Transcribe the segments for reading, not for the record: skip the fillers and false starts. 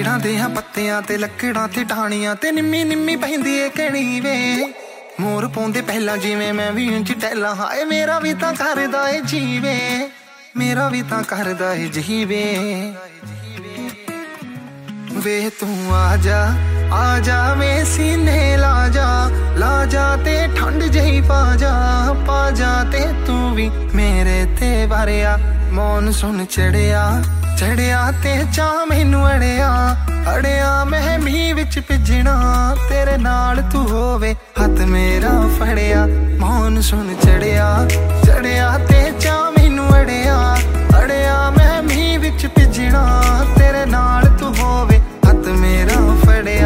ਪੇੜਾਂ ਦੇ ਪੱਤਿਆਂ ਤੇ ਲੱਕੜਾਂ ਤੇ ਟਾਹਣੀਆਂ ਤੇ ਨਿੰਮੀ ਨਿੰਮੀ ਪੈਂਦੀ ਏ ਕਣੀ ਵੇ ਮੋਰ ਪਾਉਂਦੇ ਪਹਿਲਾਂ ਜਿਵੇਂ ਮੈਂ ਵੀ ਇੰਜ ਟਹਿਲਾਂ ਹਾਏ ਮੇਰਾ ਵੀ ਤਾਂ ਕਰਦਾ ਏ ਜੀਵੇ ਮੇਰਾ ਵੀ ਤਾਂ ਕਰਦਾ ਏ ਜੀਵੇ ਵੇ ਤੂੰ ਆ ਜਾ ਵੇ ਸੀਨੇ ਲਾ ਜਾ ਤੇ ਠੰਡ ਜਹੀ ਪਾ ਜਾ ਤੇ ਤੂੰ ਵੀ ਮੇਰੇ ਤੇ ਵਰਿਆ ਮੌਨਸੂਨ ਚੜਿਆ ਤੇ ਚਾਹ ਮੈਨੂੰ ਅੜਿਆ ਮੈਂ ਮੀਂਹ ਵਿੱਚ ਭਿੱਜਣਾ ਤੇਰੇ ਨਾਲ ਤੂੰ ਹੋਵੇ ਹੱਥ ਮੇਰਾ ਫੜਿਆ ਮੌਨਸੂਨ ਚੜਿਆ ਤੇ ਚਾਹ ਮੈਨੂੰ ਅੜਿਆ ਮੈਂ ਮੀਂਹ ਵਿੱਚ ਭਿੱਜਣਾ ਤੇਰੇ ਨਾਲ ਤੂੰ ਹੋਵੇ ਹੱਥ ਮੇਰਾ ਫੜਿਆ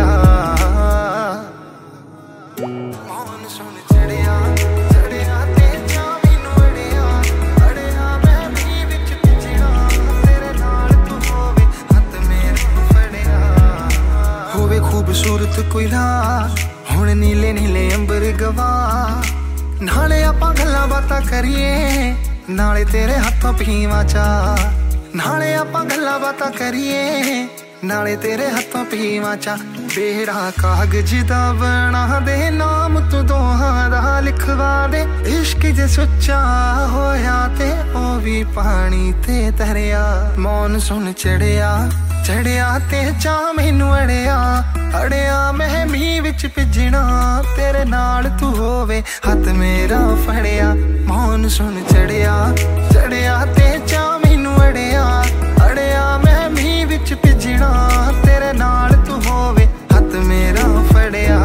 ਮੌਨਸੂਨ ਚੜਿਆ ਤੇ ਚਾਹ ਮੈਨੂੰ ਅੜਿਆ ਮੈਂ ਮੀਂਹ ਵਿੱਚ ਭਿੱਜਣਾ ਤੇਰੇ ਨਾਲ ਤੂੰ ਹੋਵੇ ਹੱਥ ਮੇਰਾ ਫੜਿਆ ਹੋਵੇ ਖੂਬਸੂਰਤ ਕੋਈ ਰਾਤ ਹੁਣ ਨੀਲੇ ਅੰਬਰ ਗਵਾ ਨਾਲੇ ਆਪਾਂ ਗੱਲਾਂ ਬਾਤਾਂ ਕਰੀਏ ਨਾਲੇ ਤੇਰੇ ਹੱਥੋਂ ਪੀਵਾਂ ਚਾਹ ਨਾਲੇ ਆਪਾਂ ਗੱਲਾਂ ਬਾਤਾਂ ਕਰੀਏ ਨਾਲੇ ਤੇਰੇ ਹੱਥੋਂ ਪੀਵਾਂ ਚਾਹ ਬੇੜਾ ਕਾਗਜ਼ ਦਾ ਬਣਾ ਦੇ ਨਾਮ ਤੂੰ ਦੋਹਾਂ ਦਾ ਲਿਖਵਾ ਦੇ ਇਸ਼ਕ ਜੇ ਸੁੱਚਾ ਹੋਇਆ ਤੇ ਉਹ ਵੀ ਪਾਣੀ ਤੇ ਤਰਿਆ ਮੌਨਸੂਨ ਚੜਿਆ ਤੇ ਚਾਹ ਮੈਨੂੰ ਅੜਿਆ ਮੈਂ ਮੀਂਹ ਵਿੱਚ ਭਿੱਜਣਾ ਤੇਰੇ ਨਾਲ ਤੂੰ ਹੋਵੇ ਹੱਥ ਮੇਰਾ ਫੜਿਆ ਮੌਨਸੂਨ ਚੜਿਆ ਤੇ ਚਾਹ ਮੈਨੂੰ ਅੜਿਆ ਮੈਂ ਮੀਂਹ ਵਿੱਚ ਭਿੱਜਣਾ ਤੇਰੇ ਨਾਲ ਤੂੰ ਹੋਵੇ ਹੱਥ ਮੇਰਾ ਫੜਿਆ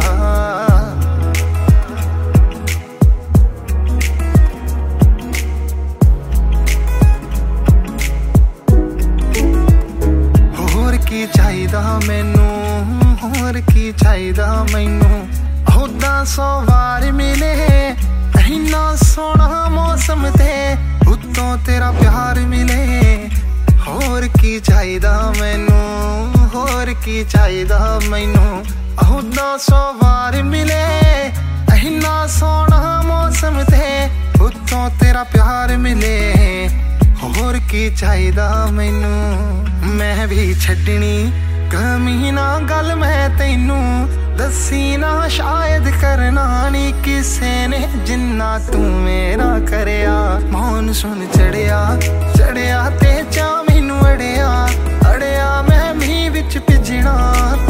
ਹੋਰ ਕੀ ਚਾਹੀਦਾ ਮੈਨੂੰ ਹੁੱਦਾਂ 100 ਵਾਰ ਮਿਲੇ ਇੰਨਾ ਸੋਹਣਾ ਮੌਸਮ ਤੇ ਉੱਤੋਂ ਤੇਰਾ ਪਿਆਰ ਮਿਲੇ ਹੋਰ ਕੀ ਚਾਹੀਦਾ ਮੈਨੂੰ ਹੋਰ ਕੀ ਚਾਹੀਦਾ ਮੈਨੂੰ ਹੁੱਦਾਂ 100 ਵਾਰ ਮਿਲੇ ਇੰਨਾ ਸੋਹਣਾ ਮੌਸਮ ਤੇ ਉੱਤੋਂ ਤੇਰਾ ਪਿਆਰ ਮਿਲੇ ਹੋਰ ਕੀ ਚਾਹੀਦਾ ਮੈਨੂੰ ਮੈਂ ਵੀ ਛੱਡਣੀ ਕਮੀ ਨਾ ਗੱਲ ਮੈਂ ਤੈਨੂੰ ਦੱਸੀ ਨਾ ਸ਼ਾਇਦ ਕਰਨਾ ਨੀ ਕਿਸੇ ਨੇ ਜਿੰਨਾ ਤੂੰ ਮੇਰਾ ਕਰਿਆ ਮੌਨਸੂਨ ਚੜਿਆ ਤੇ ਚਾਹ ਮੈਨੂੰ ਅੜਿਆ ਮੈਂ ਮੀਂਹ ਵਿੱਚ ਭਿੱਜਣਾ